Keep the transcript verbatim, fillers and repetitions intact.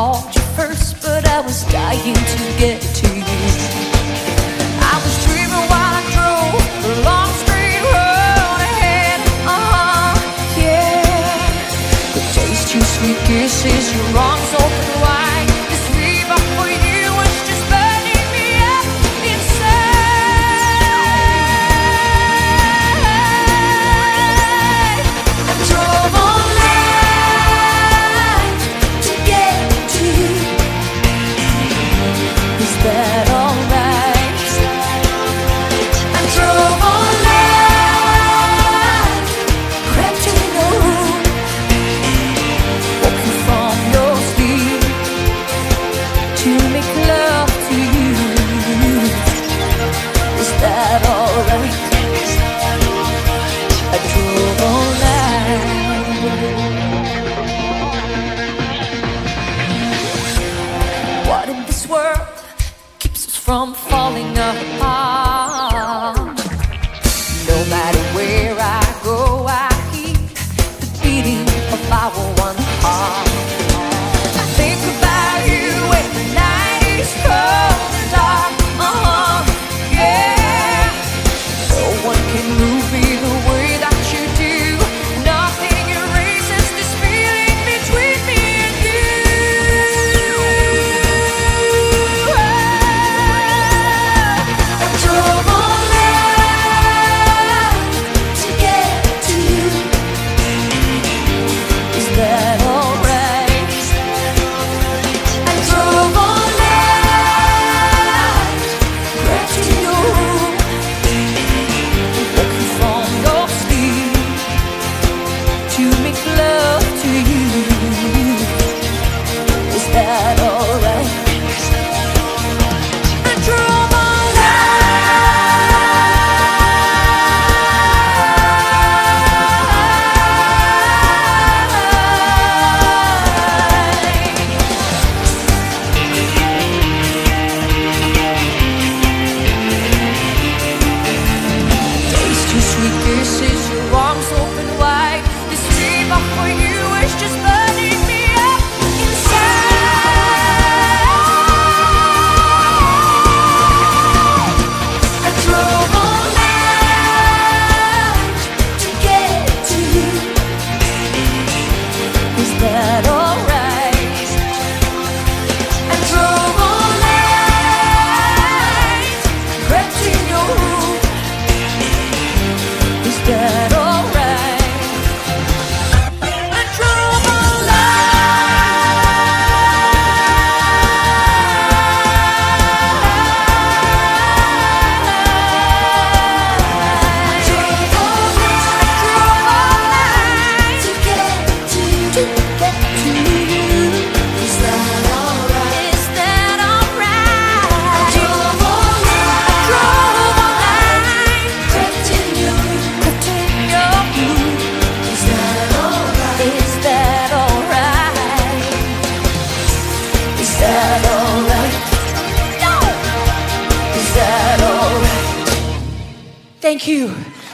called you first, but I was dying to get to you. I was dreaming while I drove the long straight road ahead. Uh-huh, yeah. The taste, your sweet kisses, your arms open wide. This fever for you was just burning me up inside. I drove all night to get to you. Is that alright? I drove all night, crept in your room, woke you from your sleep to make love to you. Is that alright? I drove all night. What in this world keeps us from falling apart? No matter where I go, I hear the beating of our one heart. I think about you when the night is cold and dark. Uh-huh, yeah. No one can move me the way that you do. Nothing erases this feeling between me and you. I drove all night to get to you. Is that alright? I drove all night, crept in your room, woke you from your sleep to make love to you. Is that alright? I drove all taste your sweet kisses, your arms open wide. This fever for you is just burning me up inside. I drove all night to get to you. Is that alright? I drove all night, crept in your room. Is that alright? I drove all night to get to you. Is that alright? Is that alright? I drove all night, crept in your room. Is that alright? Is that alright? Is that alright? No. Is that alright? Thank you.